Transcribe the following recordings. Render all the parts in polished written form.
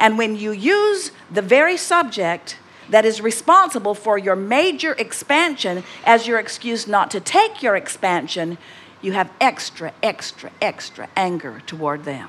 And when you use the very subject that is responsible for your major expansion as your excuse not to take your expansion, you have extra anger toward them.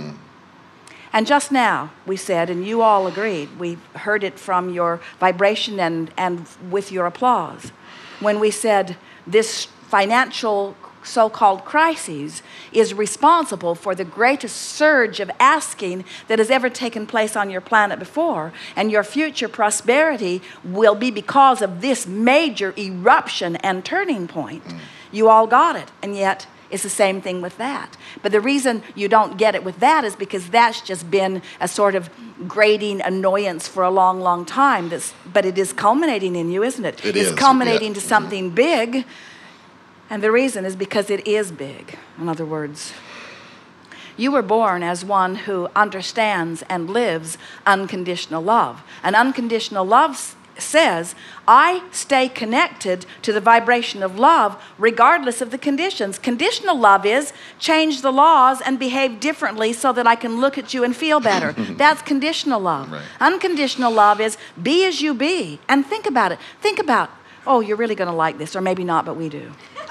And just now, we said, and you all agreed, we heard it from your vibration and with your applause, when we said this financial so-called crises is responsible for the greatest surge of asking that has ever taken place on your planet before, and your future prosperity will be because of this major eruption and turning point. You all got it, and yet it's the same thing with that. But the reason you don't get it with that is because that's just been a sort of grating annoyance for a long time. But it is culminating in you, isn't it? It's culminating to something big. And the reason is because it is big. In other words, you were born as one who understands and lives unconditional love. And unconditional love says, I stay connected to the vibration of love regardless of the conditions. Conditional love is change the laws and behave differently so that I can look at you and feel better. That's conditional love. Right. Unconditional love is be as you be. And think about it. Think about, oh, you're really going to like this, or maybe not, but we do.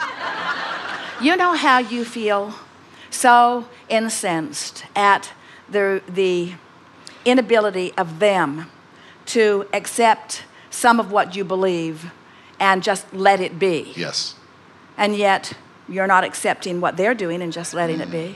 You know how you feel so incensed at the inability of them to accept some of what you believe and just let it be. Yes. And yet you're not accepting what they're doing and just letting it be.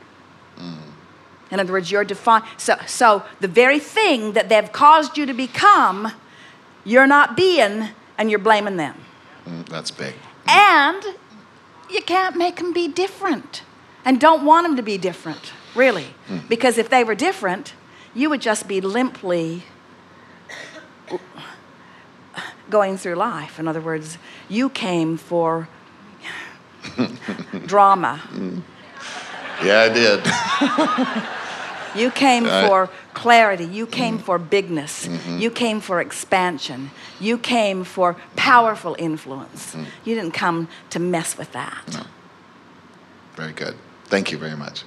In other words, you're defined. So the very thing that they've caused you to become, you're not being, and you're blaming them. That's big. And you can't make them be different, and don't want them to be different, really. Because if they were different, you would just be limply going through life. In other words, you came for drama. Yeah, I did. You came for clarity. You came for bigness. You came for expansion. You came for powerful influence. You didn't come to mess with that. No. Very good. Thank you very much.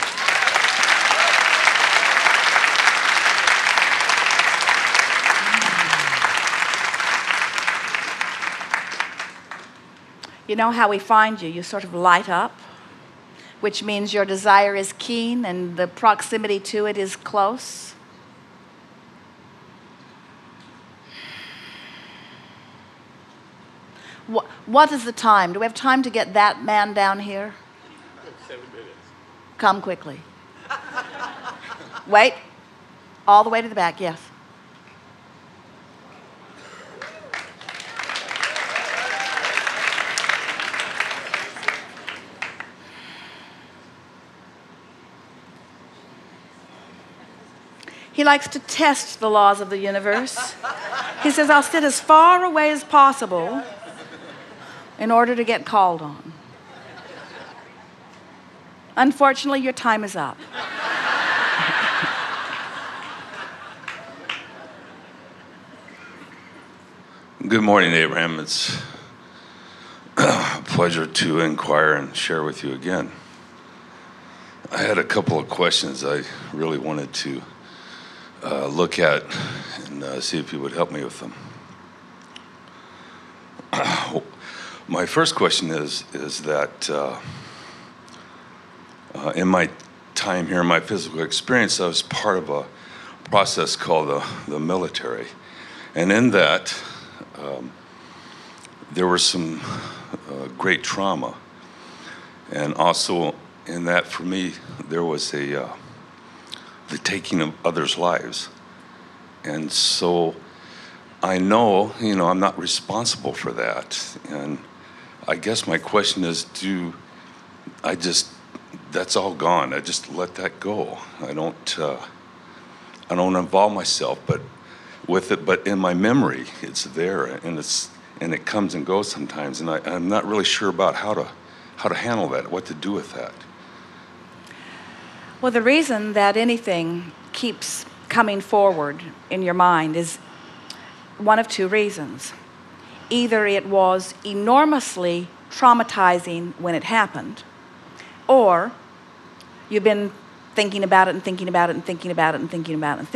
You know how we find you? You sort of light up, which means your desire is keen and the proximity to it is close. What is the time? Do we have time to get that man down here? 7 minutes. Come quickly. Wait. All the way to the back, yes. He likes to test the laws of the universe. He says, I'll sit as far away as possible in order to get called on. Unfortunately, your time is up. Good morning, Abraham. It's a pleasure to inquire and share with you again. I had a couple of questions I really wanted to look at and see if you would help me with them. My first question is that in my time here, my physical experience, I was part of a process called the military. And in that, there was some great trauma. And also in that, for me, there was the taking of others' lives. And so I know, I'm not responsible for that. And I guess my question is, that's all gone. I just let that go. I don't involve myself with it, but in my memory, it's there, and it comes and goes sometimes, and I'm not really sure about how to handle that, what to do with that. Well, the reason that anything keeps coming forward in your mind is one of two reasons. Either it was enormously traumatizing when it happened, or you've been thinking about it and thinking about it and thinking about it and thinking about it and